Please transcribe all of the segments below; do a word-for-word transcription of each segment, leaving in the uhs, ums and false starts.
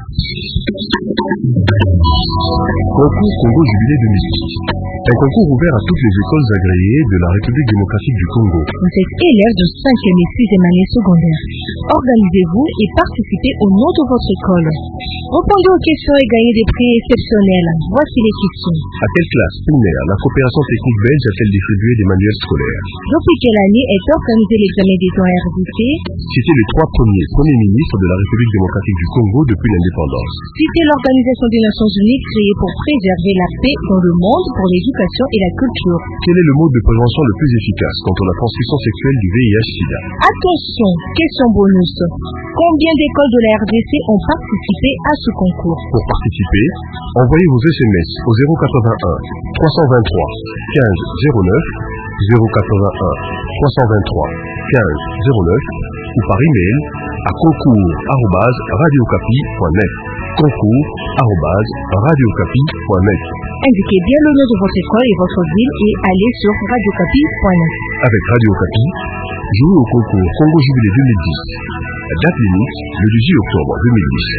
Concours Congo Jubilé deux mille dix. Un concours ouvert à toutes les écoles agréées de la République démocratique du Congo. Vous êtes élève de cinquième et sixième année secondaire. Organisez-vous et participez au nom de votre école. Répondez aux questions et gagnez des prix exceptionnels. Voici les questions. À quelle classe primaire la coopération technique belge a-t-elle distribué des manuels scolaires? Depuis quelle année est organisé l'examen des dons R D C? Citez les trois premiers premiers ministres de la République démocratique du Congo depuis l'indépendance. Citez l'Organisation des Nations Unies créée pour préserver la paix dans le monde pour l'éducation et la culture. Quel est le mode de prévention le plus efficace contre la transmission sexuelle du V I H-Sida? Attention, question bonus. Combien d'écoles de la R D C ont participé à ce concours? Pour participer, envoyez vos S M S au zéro quatre-vingt-un trois cent vingt-trois quinze zéro neuf, zéro quatre-vingt-un trois cent vingt-trois quinze zéro neuf ou par email à concours arobase radiocapi point net. concours arobase radiocapi point net. Indiquez bien le nom de votre école et votre ville et allez sur radiocapi point net. Avec Radio Capi, jouez au concours Congo Jubilé deux mille dix. Date limite, le dix-huit octobre deux mille dix.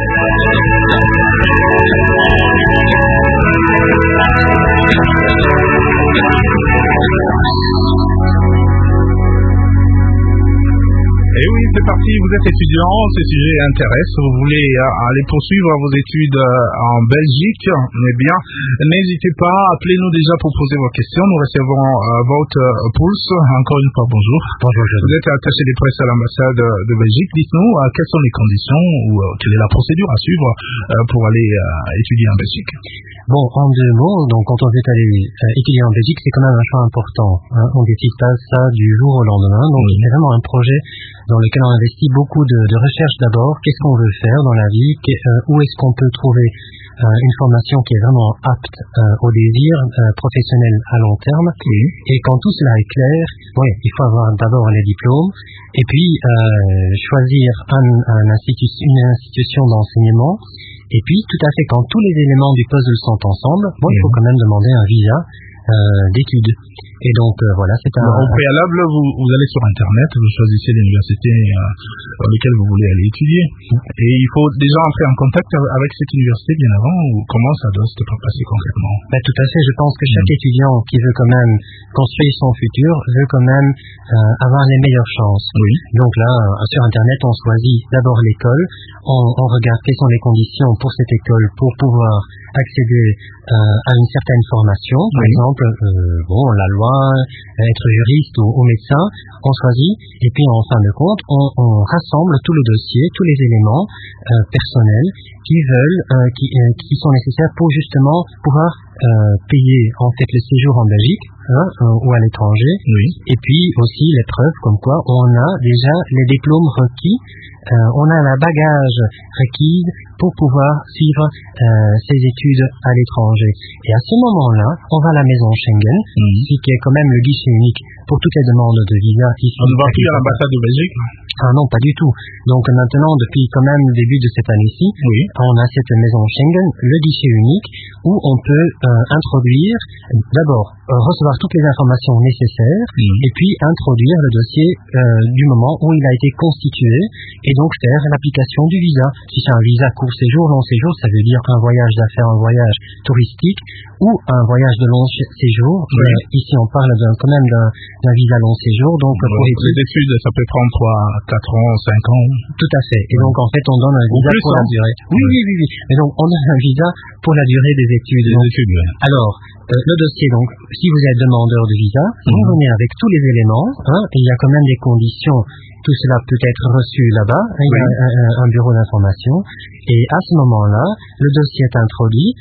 Et oui, c'est parti, vous êtes étudiant, ces sujets intéressent, vous voulez euh, aller poursuivre vos études euh, en Belgique, eh bien, n'hésitez pas, appelez-nous déjà pour poser vos questions, nous recevons euh, votre euh, pulse. Encore une fois, bonjour. Bonjour, je Vous êtes attaché de presse à l'ambassade de Belgique, dites-nous euh, quelles sont les conditions ou euh, quelle est la procédure à suivre euh, pour aller euh, étudier en Belgique. Bon, en deux mots, donc quand on veut aller euh, étudier en Belgique, c'est quand même un choix important. Hein. On ne décide pas ça du jour au lendemain, donc oui. C'est vraiment un projet dans lequel on investit beaucoup de, de recherche d'abord. Qu'est-ce qu'on veut faire dans la vie? euh, Où est-ce qu'on peut trouver euh, une formation qui est vraiment apte euh, au désir euh, professionnel à long terme? Oui. Et quand tout cela est clair, ouais, il faut avoir d'abord les diplômes et puis euh, choisir un, un institut, une institution d'enseignement. Et puis, tout à fait, quand tous les éléments du puzzle sont ensemble, bon, il faut quand même demander un visa euh, d'études. Et donc, euh, voilà, c'est un... Au préalable, vous, vous allez sur Internet, vous choisissez l'université euh, dans laquelle vous voulez aller étudier. Et il faut déjà entrer en contact avec cette université bien avant, ou comment ça doit se passer concrètement? Ben, tout à fait, je pense que chaque mmh. étudiant qui veut quand même construire son futur veut quand même euh, avoir les meilleures chances. Oui. Donc là, euh, sur Internet, on choisit d'abord l'école, on, on regarde quelles sont les conditions pour cette école pour pouvoir accéder euh, à une certaine formation, par oui. exemple, euh, bon, la loi, être juriste ou, ou médecin, on choisit, et puis en fin de compte, on, on rassemble tout le dossier, tous les éléments euh, personnels qui veulent, euh, qui, euh, qui sont nécessaires pour justement pouvoir euh, payer en fait le séjour en Belgique hein, euh, ou à l'étranger, oui. Et puis aussi les preuves comme quoi on a déjà les diplômes requis, euh, on a la bagage requise pour pouvoir suivre euh, ses études à l'étranger. Et à ce moment-là, on va à la maison Schengen, mmh. qui est quand même le guichet unique pour toutes les demandes de visa ici. On ne va plus à l'ambassade de Belgique? Ah non, pas du tout. Donc maintenant, depuis quand même le début de cette année-ci, oui. on a cette maison Schengen, le guichet unique, où on peut euh, introduire, d'abord, euh, recevoir toutes les informations nécessaires, mmh. et puis introduire le dossier euh, du moment où il a été constitué, et donc faire l'application du visa. Si c'est un visa court séjour, long séjour, ça veut dire un voyage d'affaires, un voyage touristique, ou un voyage de long séjour. Oui. Euh, ici, on parle d'un, quand même d'un, d'un visa long séjour. Donc, oui, pour les études, ça peut prendre trois, quatre ans, cinq ans. Tout à fait. Et donc, en fait, on donne un visa plus, pour hein. la durée. Oui, oui, oui, oui. Mais donc, on donne un visa pour la durée des études. Des donc, études, oui. Alors, euh, le dossier, donc, si vous êtes demandeur de visa, mmh. vous venez avec tous les éléments, hein, et il y a quand même des conditions. Tout cela peut être reçu là-bas, hein, oui. Il y a un, un, un bureau d'information, et à ce moment-là, le dossier est introduit,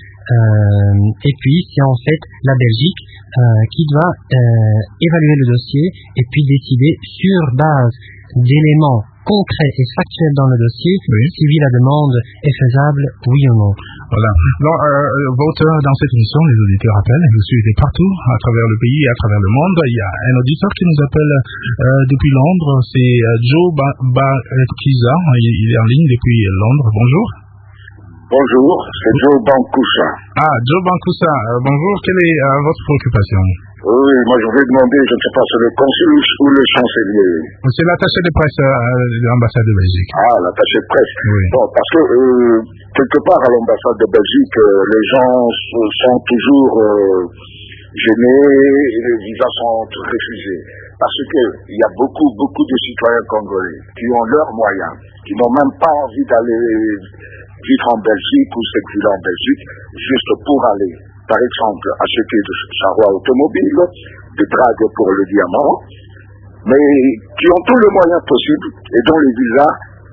euh, et puis c'est en fait la Belgique euh, qui doit euh, évaluer le dossier et puis décider sur base d'éléments concrets et factuels dans le dossier, oui. si oui la demande est faisable, oui ou non. Voilà. Donc, euh, votre, dans cette émission, les auditeurs appellent, vous suivez partout, à travers le pays et à travers le monde. Il y a un auditeur qui nous appelle euh, depuis Londres, c'est euh, Joe Bakiza, il, il est en ligne depuis Londres. Bonjour. Bonjour, c'est Joe Bankoussa. Ah, Joe Bankoussa, euh, bonjour, quelle est euh, votre préoccupation? Oui, moi je vais demander, je ne sais pas, c'est le consul ou le chancelier. C'est l'attaché de presse euh, de l'ambassade de Belgique. Ah, l'attaché de presse. Oui. Bon, parce que euh, quelque part à l'ambassade de Belgique, euh, les gens sont toujours euh, gênés et les visas sont refusés. Parce qu'il y a beaucoup, beaucoup de citoyens congolais qui ont leurs moyens, qui n'ont même pas envie d'aller vivre en Belgique ou circuler en Belgique, juste pour aller, par exemple, acheter de charrois automobiles, de drague pour le diamant, mais qui ont tous les moyens possibles et dont les visas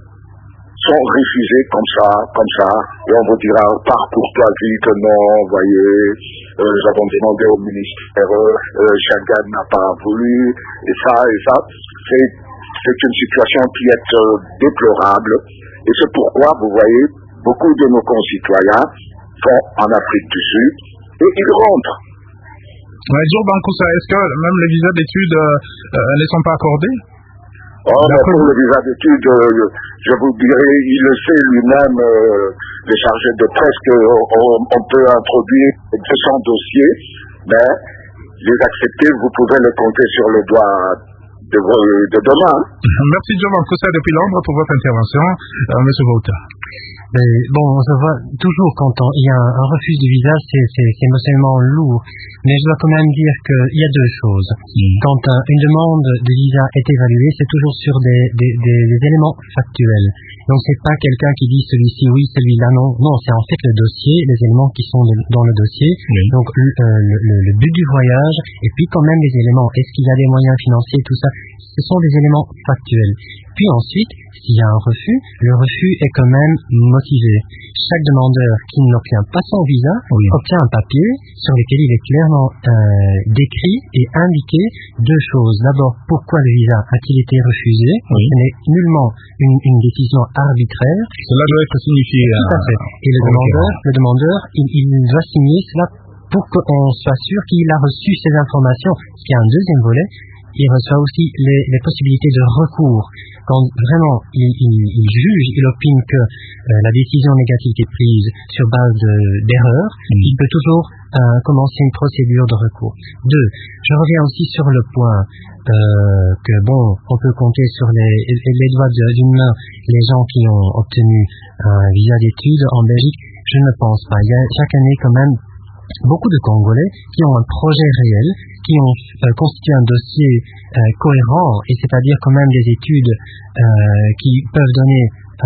sont refusés comme ça, comme ça, et on vous dira par courtoisie que non, vous voyez, euh, nous avons demandé au ministère, euh, Schengen n'a pas voulu, et ça, et ça, c'est, c'est une situation qui est euh, déplorable, et c'est pourquoi, vous voyez, beaucoup de nos concitoyens vont en Afrique du Sud, et ils rentrent. Ouais, Joe Bankoussa, est-ce que même les visas d'études euh, euh, ne sont pas accordés? Oh, mais pour le visa d'études, euh, je vous dirai, il le sait lui-même, euh, les chargés de presse, qu'on on peut introduire deux cents dossiers, mais les accepter, vous pouvez les compter sur les doigts de, de demain. Merci Joe Bankoussa depuis Londres pour votre intervention. Euh, Monsieur Vauta. Mais bon, on se voit toujours quand on, il y a un, un refus de visa, c'est, c'est, c'est émotionnellement lourd. Mais je dois quand même dire qu'il y a deux choses. Mm. Quand un, une demande de visa est évaluée, c'est toujours sur des, des, des, des éléments factuels. Donc c'est pas quelqu'un qui dit celui-ci oui, celui-là non. Non, c'est en fait le dossier, les éléments qui sont de, dans le dossier. Mm. Donc le, le, le, le but du voyage, et puis quand même les éléments. Est-ce qu'il y a des moyens financiers, tout ça. Ce sont des éléments factuels. Puis ensuite, s'il y a un refus, le refus est quand même motivé. Chaque demandeur qui n'obtient pas son visa oui. obtient un papier sur lequel il est clairement euh, décrit et indiqué deux choses. D'abord, pourquoi le visa a-t-il été refusé? Oui. Ce n'est nullement une, une décision arbitraire. Cela doit être signifié. Tout à fait. Et le demandeur, le demandeur, il, il doit signer cela pour qu'on soit sûr qu'il a reçu ces informations. Il y a un deuxième volet. Il reçoit aussi les, les possibilités de recours. Quand vraiment il, il, il juge, il opine que euh, la décision négative est prise sur base de, d'erreur, mmh. il peut toujours euh, commencer une procédure de recours. Deux, je reviens aussi sur le point euh, que bon, on peut compter sur les, les doigts de, d'une main les gens qui ont obtenu un visa d'études en Belgique. Je ne pense pas. Il y a chaque année quand même beaucoup de Congolais qui ont un projet réel, qui ont euh, constitué un dossier euh, cohérent, et c'est-à-dire quand même des études euh, qui peuvent donner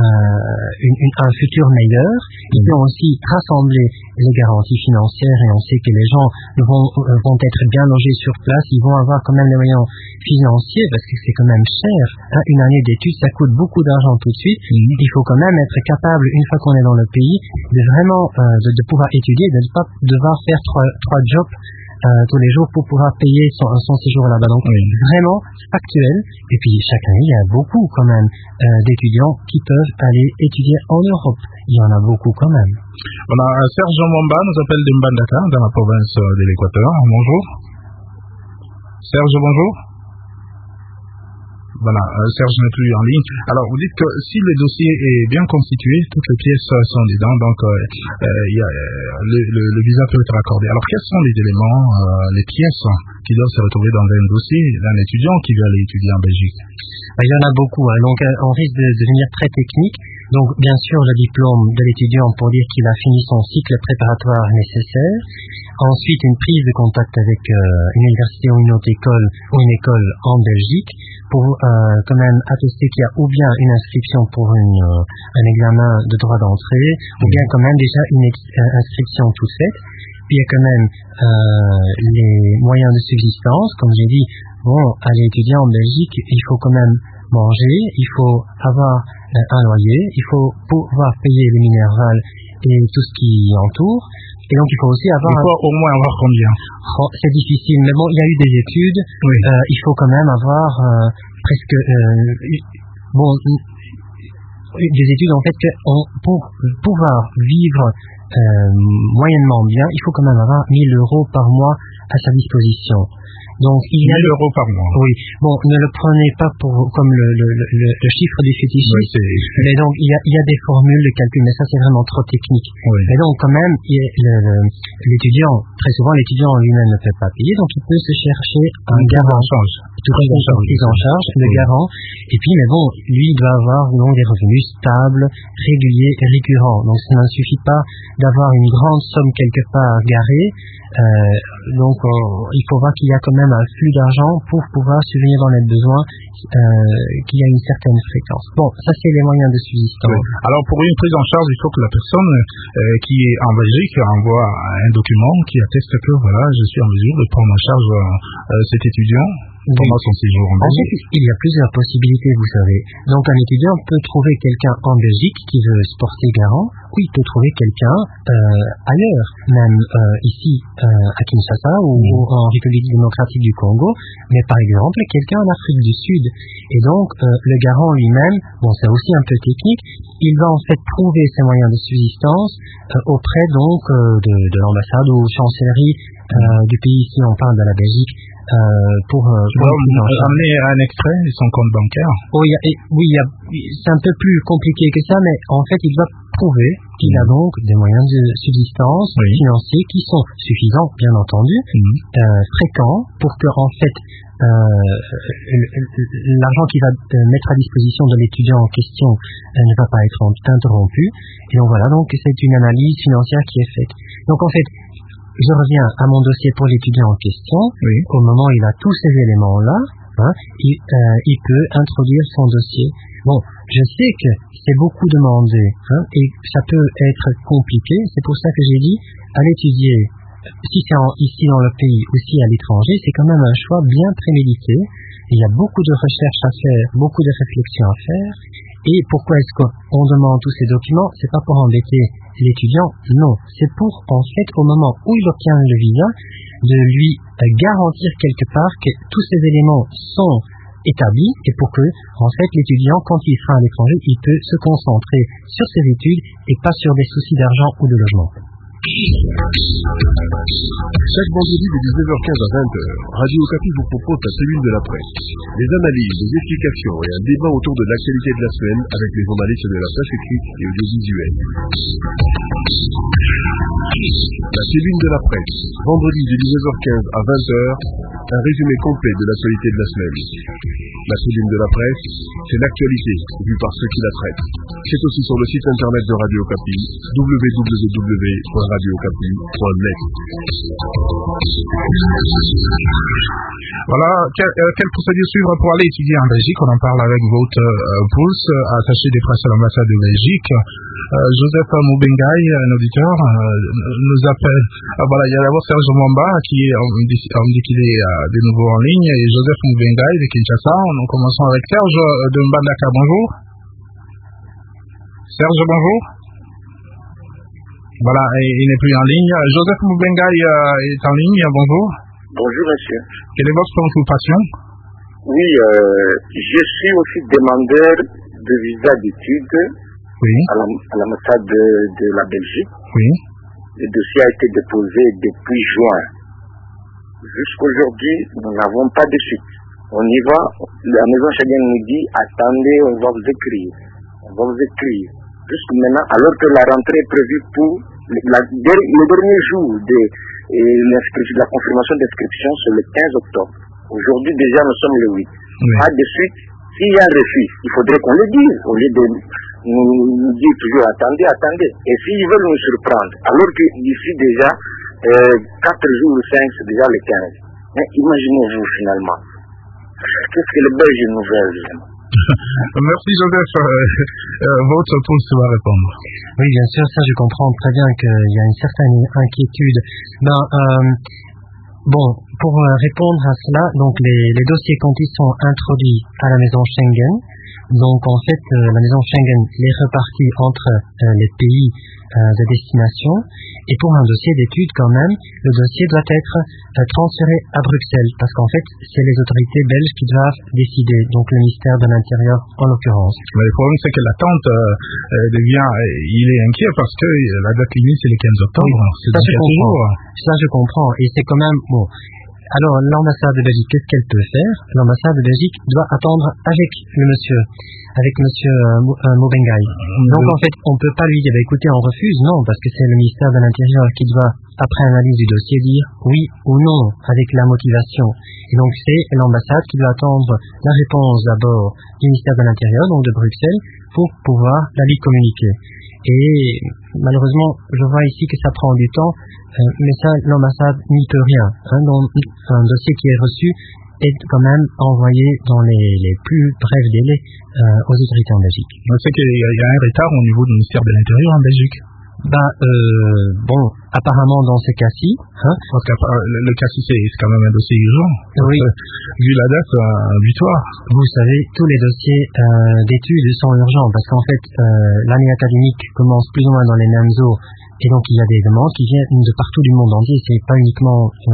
euh, une, une, un futur meilleur, et qui ont aussi rassemblé les garanties financières, et on sait que les gens vont, euh, vont être bien logés sur place, ils vont avoir quand même les moyens financiers, parce que c'est quand même cher. Hein, une année d'études, ça coûte beaucoup d'argent tout de suite. Mmh. Il faut quand même être capable, une fois qu'on est dans le pays, de vraiment euh, de, de pouvoir étudier, de ne pas devoir faire trois, trois jobs Euh, tous les jours pour pouvoir payer son, son séjour là-bas. Donc oui. Vraiment factuel. Et puis chaque année, il y a beaucoup quand même euh, d'étudiants qui peuvent aller étudier en Europe. Il y en a beaucoup quand même. Voilà, Serge Mwamba nous appelle de Mbandaka, dans la province de l'Équateur. Bonjour. Serge, bonjour. Voilà, euh, Serge n'est plus en ligne. Alors, vous dites que si le dossier est bien constitué, toutes les pièces sont dedans, donc euh, euh, y a, euh, le, le, le visa peut être accordé. Alors, quels sont les éléments, euh, les pièces qui doivent se retrouver dans un dossier d'un étudiant qui veut aller étudier en Belgique? Il y en a beaucoup, hein. Donc euh, on risque de devenir très technique. Donc bien sûr le diplôme de l'étudiant pour dire qu'il a fini son cycle préparatoire nécessaire. Ensuite une prise de contact avec euh, une université ou une autre école ou une école en Belgique pour euh, quand même attester qu'il y a ou bien une inscription pour une, euh, un examen de droit d'entrée ou bien quand même déjà une ex- euh, inscription toute faite. Puis il y a quand même euh, les moyens de subsistance, comme j'ai dit. Bon, aller étudier en Belgique, il faut quand même manger, il faut avoir euh, un loyer, il faut pouvoir payer le minéral et tout ce qui entoure. Et donc il faut aussi avoir... Il faut un... au moins avoir combien? Oh, c'est difficile, mais bon, il y a eu des études. Oui. Euh, il faut quand même avoir euh, presque... Euh, bon, des études en fait que on, pour pouvoir vivre euh, moyennement bien, il faut quand même avoir mille euros par mois à sa disposition. Donc il y a mille euros par mois. Oui. Bon, ne le prenez pas pour comme le, le, le, le chiffre du fétichisme. Oui, mais donc il y a, il y a des formules de calcul, mais ça c'est vraiment trop technique. Oui. Mais donc quand même, il y a le, le, l'étudiant, très souvent l'étudiant en lui-même ne peut pas payer, donc il peut se chercher un garant. Tout prise en charge, prise en charge, le oui. garant. Et puis, mais bon, lui, il doit avoir donc des revenus stables, réguliers et récurrents. Donc, ça ne suffit pas d'avoir une grande somme quelque part garée. Euh, donc, euh, il faut voir qu'il y a quand même un flux d'argent pour pouvoir subvenir dans les besoins, euh, qu'il y a une certaine fréquence. Bon, ça, c'est les moyens de subsistance. Oui. Alors, pour une prise en charge, il faut que la personne euh, qui est en Belgique envoie un document qui atteste que, voilà, je suis en mesure de prendre en charge euh, cet étudiant. Pendant son séjour en Belgique. En fait, il y a plusieurs possibilités, vous savez. Donc, un étudiant peut trouver quelqu'un en Belgique qui veut se porter garant, ou il peut trouver quelqu'un euh, ailleurs, même euh, ici euh, à Kinshasa ou, mmh. ou en République démocratique du Congo, mais par exemple quelqu'un en Afrique du Sud. Et donc, euh, le garant lui-même, bon, c'est aussi un peu technique, il va en fait trouver ses moyens de subsistance euh, auprès donc euh, de, de l'ambassade ou chancellerie euh, du pays, ici on parle de la Belgique. Euh, pour, euh, tu pour vas amener un extrait de son compte bancaire. Oh, il y a, et, oui, il y a, c'est un peu plus compliqué que ça, mais en fait, il doit prouver qu'il mmh. a donc des moyens de subsistance oui. financiers qui sont suffisants, bien entendu, mmh. euh, fréquents, pour que, en fait, euh, l'argent qu'il va mettre à disposition de l'étudiant en question euh, ne va pas être interrompu. Et donc voilà, donc c'est une analyse financière qui est faite. Donc en fait, je reviens à mon dossier pour l'étudiant en question. Oui. Au moment où il a tous ces éléments-là, hein, il, euh, il peut introduire son dossier. Bon, je sais que c'est beaucoup demandé, hein, et ça peut être compliqué. C'est pour ça que j'ai dit, à l'étudier, si c'est en, ici dans le pays ou si à l'étranger, c'est quand même un choix bien prémédité. Il y a beaucoup de recherches à faire, beaucoup de réflexions à faire. Et pourquoi est-ce qu'on demande tous ces documents? C'est pas pour embêter l'étudiant, non. C'est pour, en fait, au moment où il obtient le visa, de lui garantir quelque part que tous ces éléments sont établis et pour que, en fait, l'étudiant, quand il sera à l'étranger, il peut se concentrer sur ses études et pas sur des soucis d'argent ou de logement. Chaque vendredi de dix-neuf heures quinze à vingt heures, Radio Okapi vous propose la cellule de la presse. Des analyses, des explications et un débat autour de l'actualité de la semaine avec les journalistes de la presse écrite et audiovisuelle. La cellule de la presse, vendredi de dix-neuf heures quinze à vingt heures, un résumé complet de l'actualité de la semaine. La cellule de la presse, c'est l'actualité vue par ceux qui la traitent. C'est aussi sur le site internet de Radio Okapi, w w w point radio okapi point net. Voilà, quelle, euh, quelle procédure suivre pour aller étudier en Belgique? On en parle avec votre euh, Pouls, attaché des presse à l'ambassade de Belgique. Euh, Joseph Moubengaï, un auditeur, euh, nous appelle. Euh, voilà, il y a d'abord Serge Mwamba qui est, on me dit, on me dit qu'il est euh, de nouveau en ligne, et Joseph Moubengaï de Kinshasa. Nous commençons avec Serge de Mbandaka. Bonjour. Serge, bonjour. Voilà, il n'est plus en ligne. Joseph Moubengaï euh, est en ligne. Bonjour. Bonjour, monsieur. Quelle est votre préoccupation? Oui, euh, je suis aussi demandeur de visa d'études oui. à l'ambassade de, de la Belgique. Oui. Le dossier a été déposé depuis juin. Jusqu'aujourd'hui, nous n'avons pas de suite. On y va, la maison Chaguen nous dit, attendez, on va vous écrire. On va vous écrire. Jusqu'à maintenant, alors que la rentrée est prévue pour la, le dernier jour de, de la confirmation d'inscription, c'est le quinze octobre. Aujourd'hui, déjà, nous sommes le huit. Oui. Pas de suite. S'il y a un refus, il faudrait qu'on le dise, au lieu de nous, nous dire toujours attendez, attendez. Et s'ils veulent nous surprendre, alors que d'ici déjà, euh, quatre jours ou cinq, c'est déjà le quinze. Mais imaginez-vous finalement. Qu'est-ce que les Belges nous veulent? Merci Joseph. Euh, euh, votre Pouls va répondre. Oui, bien sûr, ça je comprends très bien qu'il y a une certaine inquiétude. Ben, euh, bon, pour répondre à cela, donc les, les dossiers quand ils sont introduits à la maison Schengen, donc en fait euh, la maison Schengen les répartit entre euh, les pays euh, de destination, et pour un dossier d'études quand même, le dossier doit être euh, transféré à Bruxelles, parce qu'en fait c'est les autorités belges qui doivent décider, donc le ministère de l'Intérieur en l'occurrence. Mais le problème c'est que l'attente euh, devient, il est inquiet parce que la date limite c'est le quinze octobre. Oui, c'est ça je comprends. Ça je comprends, et c'est quand même bon. Alors, l'ambassade de Belgique, qu'est-ce qu'elle peut faire? L'ambassade de Belgique doit attendre avec le monsieur, avec monsieur euh, Mobengai. Donc, en fait, on ne peut pas lui dire, bah, écoutez, on refuse, non, parce que c'est le ministère de l'Intérieur qui doit, après analyse du dossier, dire oui ou non, avec la motivation. Et donc, c'est l'ambassade qui doit attendre la réponse d'abord du ministère de l'Intérieur, donc de Bruxelles, pour pouvoir la lui communiquer. Et malheureusement, je vois ici que ça prend du temps, euh, mais ça, l'ambassade n'y peut rien. Hein, donc, un dossier qui est reçu est quand même envoyé dans les, les plus brefs délais euh, aux autorités en Belgique. On sait qu'il y a, il y a un retard au niveau du ministère de l'Intérieur en Belgique. Ben, euh, bon, apparemment dans ces cas-ci, hein, parce que le, le cas-ci c'est, c'est quand même un dossier urgent. Oui. Euh, vu la date euh, butoir. Vous savez, tous les dossiers euh, d'études sont urgents parce qu'en fait, euh, l'année académique commence plus ou moins dans les mêmes eaux et donc il y a des demandes qui viennent de partout du monde entier. C'est pas uniquement euh,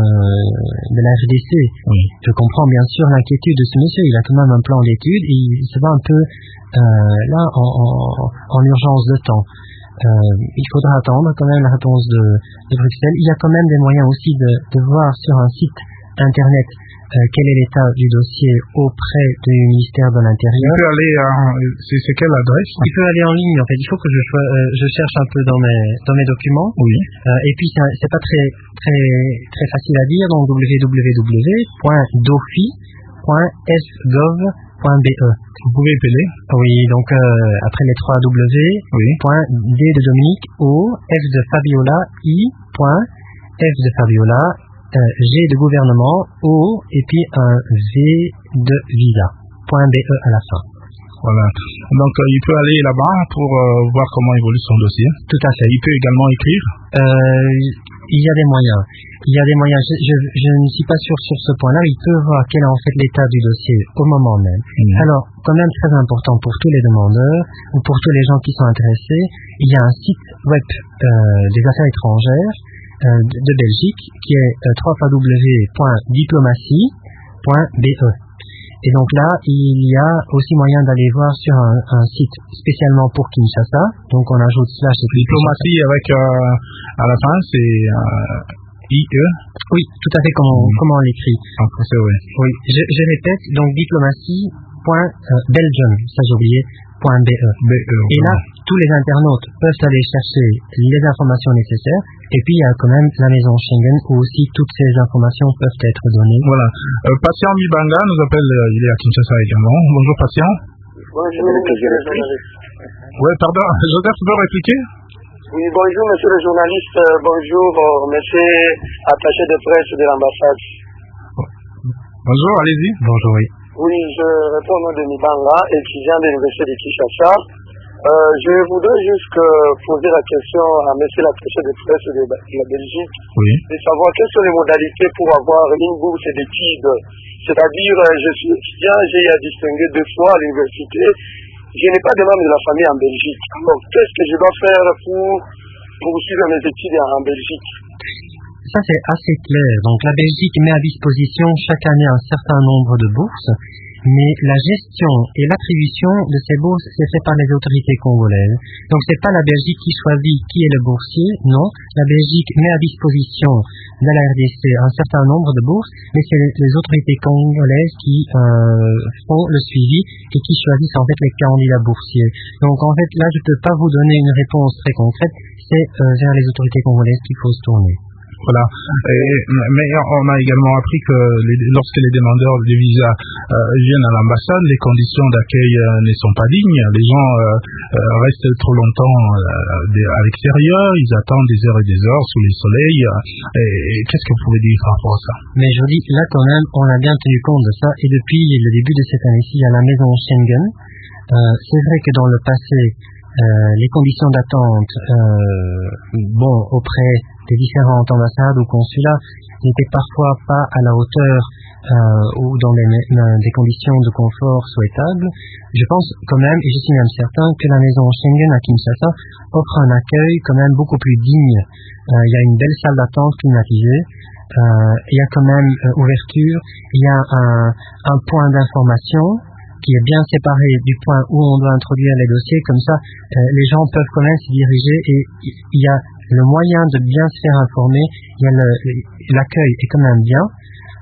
de la R D C. Oui. Je comprends bien sûr l'inquiétude de ce monsieur. Il a quand même un plan d'études et il se va un peu euh, là en, en, en urgence de temps. Euh, il faudra attendre quand même la réponse de, de Bruxelles. Il y a quand même des moyens aussi de, de voir sur un site internet euh, quel est l'état du dossier auprès du ministère de l'Intérieur. Il peut aller à... C'est, c'est quelle adresse? Il peut aller en ligne, en fait. Il faut que je, euh, je cherche un peu dans mes, dans mes documents. Oui. Euh, et puis, c'est, c'est pas très, très, très facile à dire, donc w w w point dofi point s gov point b e. Vous pouvez appeler? Oui, donc euh, après les trois W, oui. point D de Dominique, O, F de Fabiola, I, point, F de Fabiola, euh, G de gouvernement, O, et puis un V de visa, point B E à la fin. Voilà. Donc, euh, il peut aller là-bas pour euh, voir comment évolue son dossier. Tout à fait. Il peut également écrire. Euh, il y a des moyens. Il y a des moyens. Je, je, je ne suis pas sûr sur ce point-là. Il peut voir quel est en fait l'état du dossier au moment même. Mmh. Alors, quand même très important pour tous les demandeurs ou pour tous les gens qui sont intéressés, il y a un site web euh, des affaires étrangères euh, de, de Belgique qui est euh, w w w point diplomatie point b e. Et donc là, il y a aussi moyen d'aller voir sur un, un site spécialement pour Kinshasa. Donc on ajoute slash diplomatie avec euh, à la fin, c'est euh, I E. Oui, tout à fait comme on, mmh. comme on l'écrit. En français, oui. Oui, je, je répète, donc diplomatie point belgium, ça j'ai oublié, point B E. B E. Et là, tous les internautes peuvent aller chercher les informations nécessaires. Et puis, il y a quand même la maison Schengen où aussi toutes ces informations peuvent être données. Voilà. Euh, Patient Mibanga nous appelle, euh, il est à Kinshasa également. Bonjour, Patient. Bonjour, monsieur le journaliste. Oui, pardon. Joseph, tu peux répliquer? Oui, bonjour, monsieur le journaliste. Bonjour, monsieur attaché de presse de l'ambassade. Bonjour, allez-y. Bonjour, oui. Oui, je réponds au nom de Mibanga, étudiant de l'université de Kinshasa. Euh, je voudrais juste poser la question à monsieur l'attaché de presse de la Belgique, oui. de savoir quelles sont les modalités pour avoir une bourse d'études. C'est-à-dire, je suis étudiant, j'ai à distinguer deux fois à l'université. Je n'ai pas de membre de la famille en Belgique. Alors, qu'est-ce que je dois faire pour poursuivre mes études en Belgique? Ça, c'est assez clair. Donc, la Belgique met à disposition chaque année un certain nombre de bourses. Mais la gestion et l'attribution de ces bourses, c'est fait par les autorités congolaises. Donc, c'est pas la Belgique qui choisit qui est le boursier, non. La Belgique met à disposition de la R D C un certain nombre de bourses, mais c'est les autorités congolaises qui euh, font le suivi et qui choisissent en fait les candidats boursiers. Donc, en fait, là, je peux pas vous donner une réponse très concrète. C'est euh, vers les autorités congolaises qu'il faut se tourner. Voilà. Et, mais on a également appris que les, lorsque les demandeurs de visa euh, viennent à l'ambassade, les conditions d'accueil euh, ne sont pas dignes. Les gens euh, euh, restent trop longtemps euh, à l'extérieur, ils attendent des heures et des heures sous le soleil. Euh, et, et qu'est-ce que vous pouvez dire par rapport à ça? Mais je vous dis, là quand même, on a bien tenu compte de ça. Et depuis le début de cette année-ci, il y a la maison Schengen. Euh, c'est vrai que dans le passé, Euh, les conditions d'attente euh, bon, auprès des différentes ambassades ou consulats n'étaient parfois pas à la hauteur euh, ou dans des, des conditions de confort souhaitables. Je pense quand même, et je suis même certain, que la maison Schengen à Kinshasa offre un accueil quand même beaucoup plus digne. Euh, il y a une belle salle d'attente climatisée, euh, il y a quand même euh, ouverture, il y a un, un point d'information qui est bien séparé du point où on doit introduire les dossiers. Comme ça, euh, les gens peuvent quand même s'y diriger et il y a le moyen de bien se faire informer. Il y a le, l'accueil est quand même bien.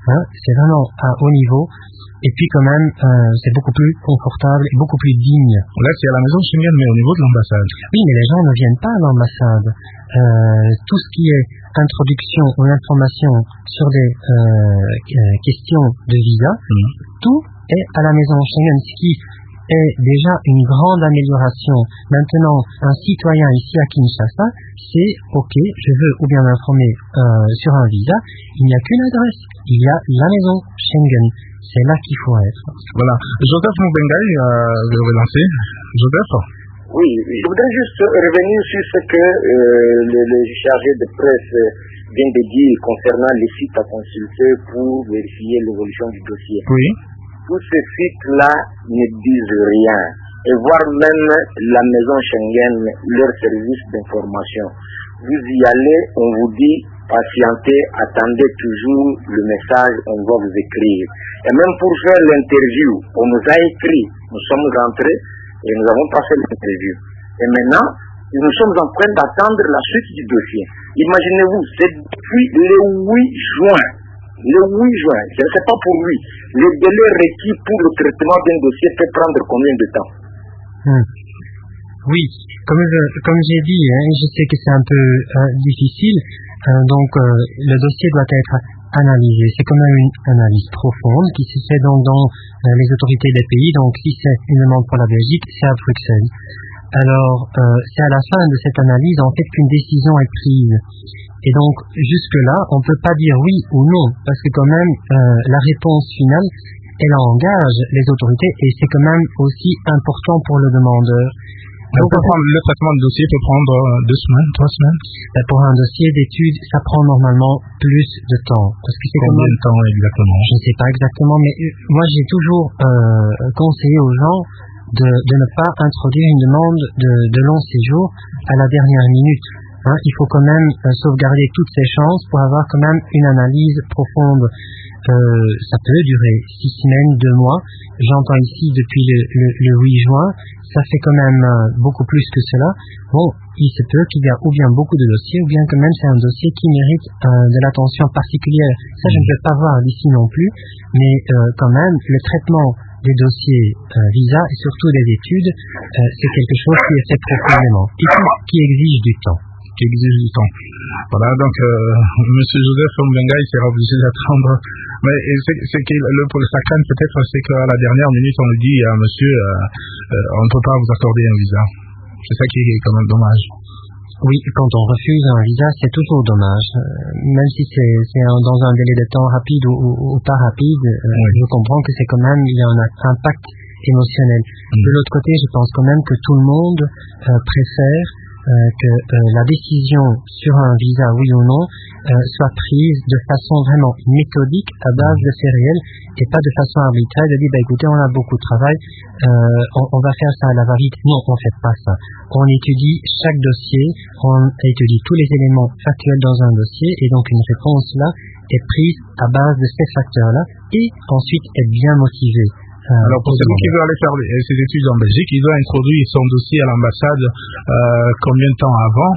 Hein, c'est vraiment à haut niveau. Et puis quand même, euh, c'est beaucoup plus confortable et beaucoup plus digne. Là, c'est à la maison Schengen, mais au niveau de l'ambassade. Oui, mais les gens ne viennent pas à l'ambassade. Euh, tout ce qui est introduction ou information sur des euh, questions de visa, mmh. tout est à la maison Schengen, ce qui est déjà une grande amélioration. Maintenant, un citoyen ici à Kinshasa, c'est OK, je veux ou bien m'informer euh, sur un visa, il n'y a qu'une adresse, il y a la maison Schengen. C'est là qu'il faut être. Voilà. Joseph Mbengai euh, veut relancer. Joseph? Oui, je voudrais juste revenir sur ce que euh, le, le chargé de presse vient de dire concernant les sites à consulter pour vérifier l'évolution du dossier. Oui. Tous ces sites-là ne disent rien. Et voire même la maison Schengen, leur service d'information. Vous y allez, on vous dit patientez, attendez toujours le message, on va vous écrire. Et même pour faire l'interview, on nous a écrit, nous sommes rentrés et nous avons passé l'interview. Et maintenant, nous sommes en train d'attendre la suite du dossier. Imaginez-vous, c'est depuis le huit juin. Le huit juin, je ne sais pas pour lui, le délai requis pour le traitement d'un dossier peut prendre combien de temps? hmm. Oui, comme, je, comme j'ai dit, hein, je sais que c'est un peu euh, difficile, euh, donc euh, le dossier doit être analysé. C'est quand même une analyse profonde qui se fait donc dans euh, les autorités des pays. Donc si c'est une demande pour la Belgique, c'est à Bruxelles. Alors euh, c'est à la fin de cette analyse en fait qu'une décision est prise. Et donc jusque-là, on ne peut pas dire oui ou non, parce que quand même euh, la réponse finale, elle engage les autorités et c'est quand même aussi important pour le demandeur. Donc, prendre, le traitement de dossier peut prendre deux semaines, trois semaines. Pour un dossier d'études, ça prend normalement plus de temps. Parce que c'est combien de temps exactement? Je ne sais pas exactement, mais moi j'ai toujours euh, conseillé aux gens de, de ne pas introduire une demande de, de long séjour à la dernière minute. Hein, il faut quand même euh, sauvegarder toutes ses chances pour avoir quand même une analyse profonde. Euh, ça peut durer six semaines, deux mois. J'entends ici depuis le, le, le huit juin, ça fait quand même euh, beaucoup plus que cela. Bon, il se peut qu'il y a ou bien beaucoup de dossiers, ou bien quand même c'est un dossier qui mérite euh, de l'attention particulière. Ça, je ne peux pas voir d'ici non plus, mais euh, quand même, le traitement des dossiers euh, visa et surtout des études, euh, c'est quelque chose qui est fait profondément et qui, qui exige du temps. qui exige du temps. Voilà, donc euh, Monsieur Joseph Mbengai sera obligé d'attendre. Mais c'est, c'est que le, pour sa crainte peut-être, c'est qu'à la dernière minute, on lui dit à Monsieur, euh, euh, on ne peut pas vous accorder un visa. C'est ça qui est quand même dommage. Oui, quand on refuse un visa, c'est toujours dommage. Euh, même si c'est, c'est un, dans un délai de temps rapide ou, ou, ou pas rapide, euh, oui. Je comprends que c'est quand même, il y a un impact émotionnel. Mm. De l'autre côté, je pense quand même que tout le monde euh, préfère Euh, que euh, la décision sur un visa, oui ou non, euh, soit prise de façon vraiment méthodique, à base de faits réels, et pas de façon arbitraire, de dire, bah, écoutez, on a beaucoup de travail, euh, on, on va faire ça à la va-vite. Non, on ne fait pas ça. On étudie chaque dossier, on étudie tous les éléments factuels dans un dossier, et donc une réponse là est prise à base de ces facteurs-là, et ensuite est bien motivée. Euh, Alors pour celui qui veut aller faire ses études en Belgique, il doit introduire son dossier à l'ambassade euh, combien de temps avant?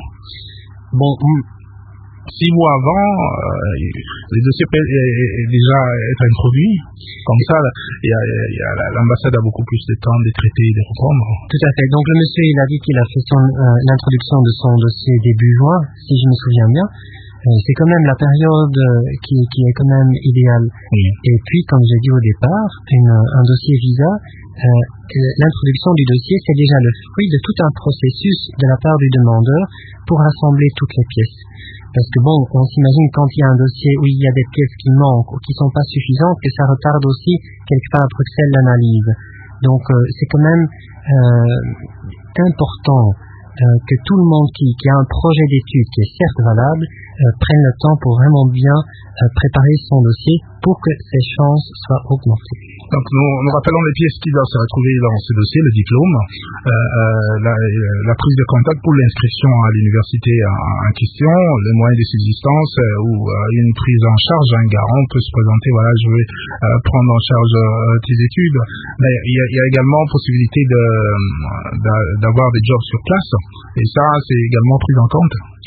Bon, six mois avant, euh, le dossier peut déjà être introduit. Comme ça, il y a, il y a, l'ambassade a beaucoup plus de temps de traiter et de reprendre. Tout à fait. Donc le monsieur, il a dit qu'il a fait son, euh, l'introduction de son dossier début juin, si je me souviens bien. C'est quand même la période qui, qui est quand même idéale. Oui. Et puis, comme j'ai dit au départ, une, un dossier visa, euh, l'introduction du dossier, c'est déjà le fruit de tout un processus de la part du demandeur pour rassembler toutes les pièces. Parce que bon, on s'imagine quand il y a un dossier où il y a des pièces qui manquent ou qui sont pas suffisantes, que ça retarde aussi quelque part à Bruxelles l'analyse. Donc, euh, c'est quand même euh, important Euh, que tout le monde qui, qui a un projet d'étude qui est certes valable euh, prenne le temps pour vraiment bien euh, préparer son dossier pour que ses chances soient augmentées. Donc nous, nous rappelons les pièces qui doivent se retrouver dans ce dossier, le diplôme, euh, euh, la, la prise de contact pour l'inscription à l'université en, en question, les moyens de subsistance euh, ou euh, une prise en charge, un garant peut se présenter, voilà, je vais euh, prendre en charge euh, tes études. Mais il y a, il y a également possibilité de, de, d'avoir des jobs sur place, et ça c'est également pris en compte.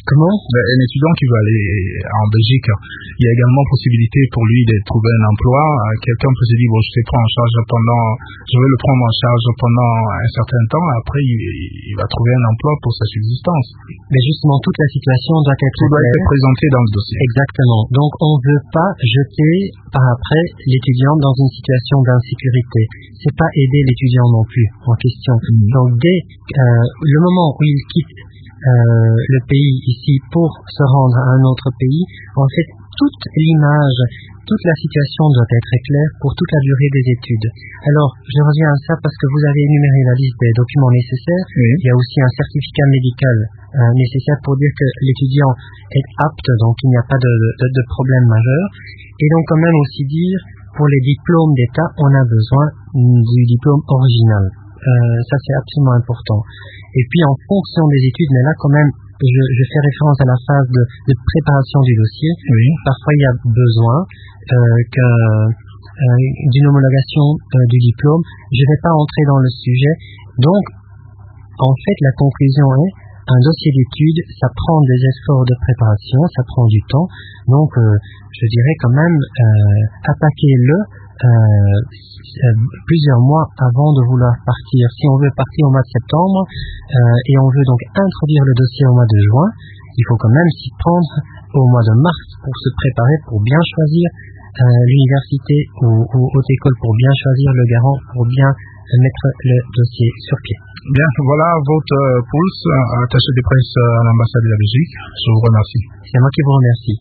Comment? Ben, un étudiant qui va aller en Belgique, il y a également possibilité pour lui de trouver un emploi. Quelqu'un peut se dire, bon, je te prends en charge pendant, je vais le prendre en charge pendant un certain temps, après il, il va trouver un emploi pour sa subsistance. Mais justement, toute la situation doit être Tout doit être présenté dans le dossier. Exactement. Donc, on ne veut pas jeter par après l'étudiant dans une situation d'insécurité. C'est pas aider l'étudiant non plus en question. Mmh. Donc, dès euh, le moment où il quitte euh, le pays ici pour se rendre à un autre pays, en fait, toute l'image, toute la situation doit être claire pour toute la durée des études. Alors, je reviens à ça parce que vous avez énuméré la liste des documents nécessaires. Oui. Il y a aussi un certificat médical euh, nécessaire pour dire que l'étudiant est apte, donc il n'y a pas de, de, de problème majeur. Et donc, quand même aussi dire, pour les diplômes d'État, on a besoin du diplôme original. Euh, ça, c'est absolument important. Et puis, en fonction des études, mais là, quand même, je, je fais référence à la phase de, de préparation du dossier. Oui. Parfois, il y a besoin euh, que, euh, d'une homologation euh, du diplôme. Je ne vais pas entrer dans le sujet. Donc, en fait, la conclusion est, un dossier d'études, ça prend des efforts de préparation, ça prend du temps. Donc, euh, je dirais quand même, euh, attaquez-le euh, plusieurs mois avant de vouloir partir. Si on veut partir au mois de septembre euh, et on veut donc introduire le dossier au mois de juin, il faut quand même s'y prendre au mois de mars pour se préparer, pour bien choisir euh, l'université ou, ou haute école, pour bien choisir le garant, pour bien mettre le dossier sur pied. Bien, voilà votre euh, pulse, attaché de presse à l'ambassade de la Belgique. Je vous remercie. C'est moi qui vous remercie.